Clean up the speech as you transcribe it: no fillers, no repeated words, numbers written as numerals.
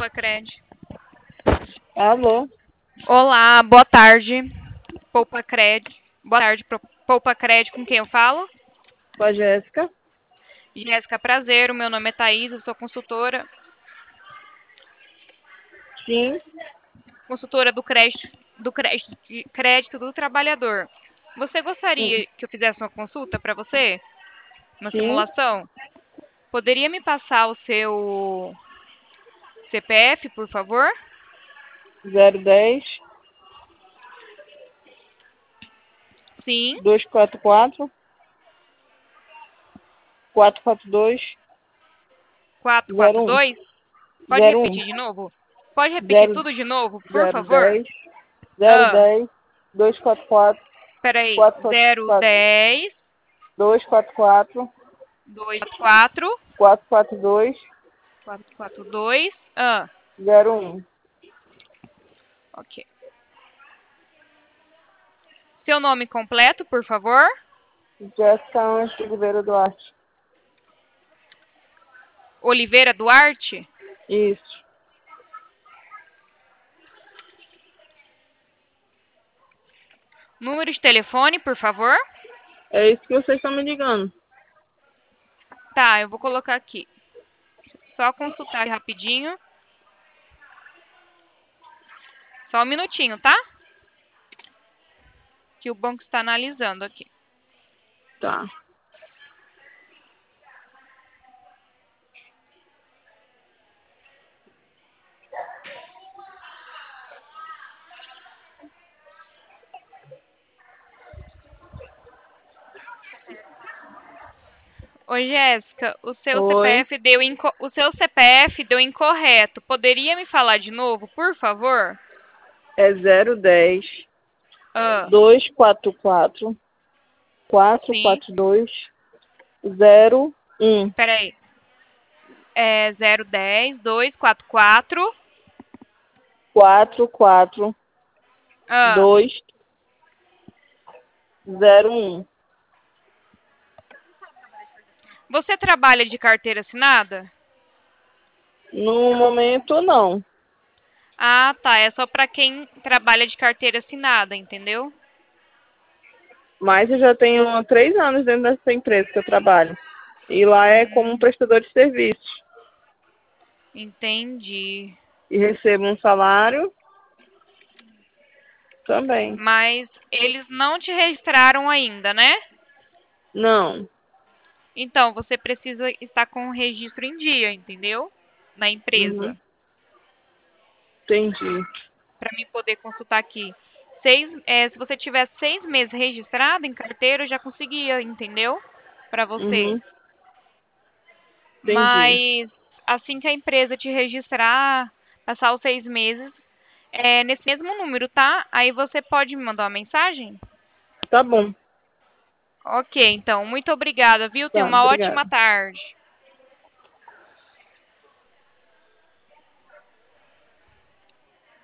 Poupa-Cred. Alô, Olá, boa tarde. Poupa-Cred. Boa tarde, Poupa-Cred. Com quem eu falo? com a Jéssica. Jéssica, prazer. O meu nome é Thaís, eu sou Sim, consultora do crédito do trabalhador. Você sim, gostaria que eu fizesse uma consulta para você? Uma sim. simulação? Poderia me passar o seu CPF, por favor? 010 Sim. 244 442 01 442? Pode 01 repetir de novo? Pode repetir 0 tudo de novo, por favor? 010 Ah, 010 244 peraí. 444 010 244 244 442 442. 01. Ok. Seu nome completo, por favor? Jéssica Anjo de Oliveira Duarte. Oliveira Duarte? Isso. Número de telefone, por favor? É isso que vocês estão me ligando. Tá, eu vou colocar aqui. Só consultar rapidinho. Só um minutinho, tá? Que o banco está analisando aqui. Tá. Oi, Jéssica, o seu Oi. CPF deu incorreto. Poderia me falar de novo, por favor? É 010 Ah, 244 sim. 442 01 Peraí. É 010 244. 44 Ah, 201. você trabalha de carteira assinada? No momento, não. Ah, tá. É só para quem trabalha de carteira assinada, entendeu? Mas eu já tenho 3 anos dentro dessa empresa que eu trabalho. E lá é como um Hum, prestador de serviços. entendi. E recebo um salário também. Mas eles não te registraram ainda, né? Não. Então, você precisa estar com o registro em dia, entendeu? Na Uhum. empresa. Entendi. Para mim poder consultar aqui. Se você tiver 6 meses registrado em carteira, eu já conseguia, entendeu? Para você. Uhum. Entendi. Mas assim que a empresa te registrar, passar os 6 meses, é nesse mesmo número, tá? Aí você pode me mandar uma mensagem? Tá bom. Ok, então, muito obrigada, viu? Tenha Tá, uma obrigada. ótima tarde.